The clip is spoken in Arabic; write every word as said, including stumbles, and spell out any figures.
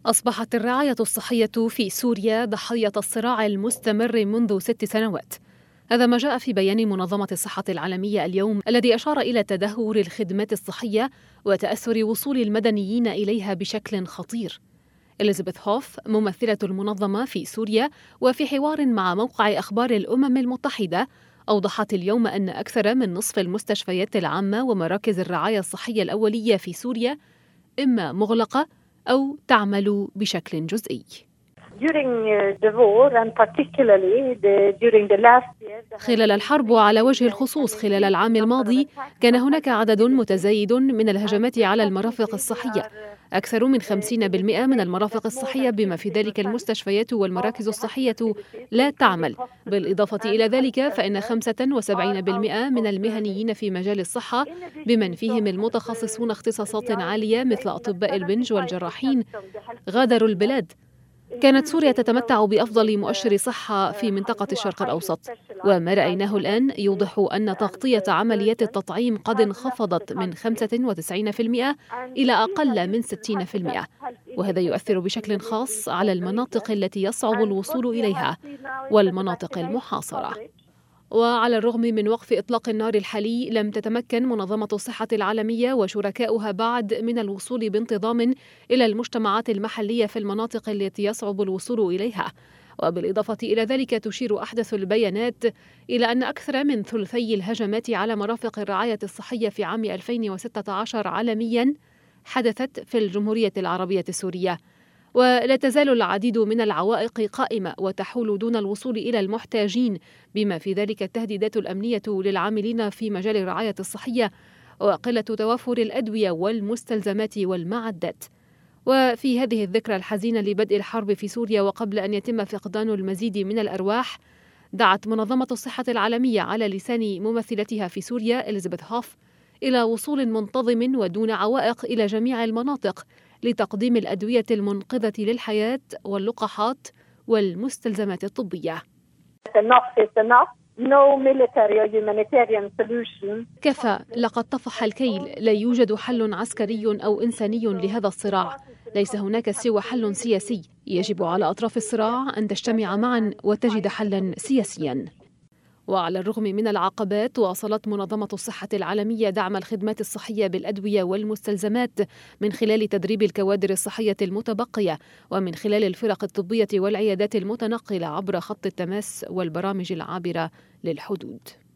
أصبحت الرعاية الصحية في سوريا ضحية الصراع المستمر منذ ست سنوات. هذا ما جاء في بيان منظمة الصحة العالمية اليوم، الذي أشار إلى تدهور الخدمات الصحية وتأثر وصول المدنيين إليها بشكل خطير. إليزابيث هوف ممثلة المنظمة في سوريا وفي حوار مع موقع أخبار الأمم المتحدة أوضحت اليوم أن أكثر من نصف المستشفيات العامة ومراكز الرعاية الصحية الأولية في سوريا إما مغلقة أو تعمل بشكل جزئي. خلال الحرب وعلى وجه الخصوص خلال العام الماضي كان هناك عدد متزايد من الهجمات على المرافق الصحية. أكثر من خمسين بالمئة من المرافق الصحية بما في ذلك المستشفيات والمراكز الصحية لا تعمل. بالإضافة إلى ذلك فإن خمسة وسبعين بالمئة من المهنيين في مجال الصحة بمن فيهم المتخصصون اختصاصات عالية مثل أطباء البنج والجراحين غادروا البلاد. كانت سوريا تتمتع بأفضل مؤشر صحة في منطقة الشرق الأوسط، وما رأيناه الآن يوضح أن تغطية عمليات التطعيم قد انخفضت من خمسة وتسعين بالمئة إلى أقل من ستين بالمئة، وهذا يؤثر بشكل خاص على المناطق التي يصعب الوصول إليها والمناطق المحاصرة. وعلى الرغم من وقف إطلاق النار الحالي، لم تتمكن منظمة الصحة العالمية وشركاؤها بعد من الوصول بانتظام إلى المجتمعات المحلية في المناطق التي يصعب الوصول إليها. وبالإضافة إلى ذلك تشير أحدث البيانات إلى أن أكثر من ثلثي الهجمات على مرافق الرعاية الصحية في عام ألفين وستة عشر عالمياً حدثت في الجمهورية العربية السورية. ولا تزال العديد من العوائق قائمة وتحول دون الوصول إلى المحتاجين، بما في ذلك التهديدات الأمنية للعاملين في مجال الرعاية الصحية وقلة توافر الأدوية والمستلزمات والمعدات. وفي هذه الذكرى الحزينة لبدء الحرب في سوريا وقبل أن يتم فقدان المزيد من الأرواح، دعت منظمة الصحة العالمية على لسان ممثلتها في سوريا إليزابيث هوف إلى وصول منتظم ودون عوائق إلى جميع المناطق لتقديم الأدوية المنقذة للحياة واللقاحات والمستلزمات الطبية. كفى، لقد طفح الكيل، لا يوجد حل عسكري أو إنساني لهذا الصراع، ليس هناك سوى حل سياسي. يجب على أطراف الصراع أن تجتمع معا وتجد حلا سياسيا. وعلى الرغم من العقبات، واصلت منظمة الصحة العالمية دعم الخدمات الصحية بالأدوية والمستلزمات من خلال تدريب الكوادر الصحية المتبقية ومن خلال الفرق الطبية والعيادات المتنقلة عبر خط التماس والبرامج العابرة للحدود.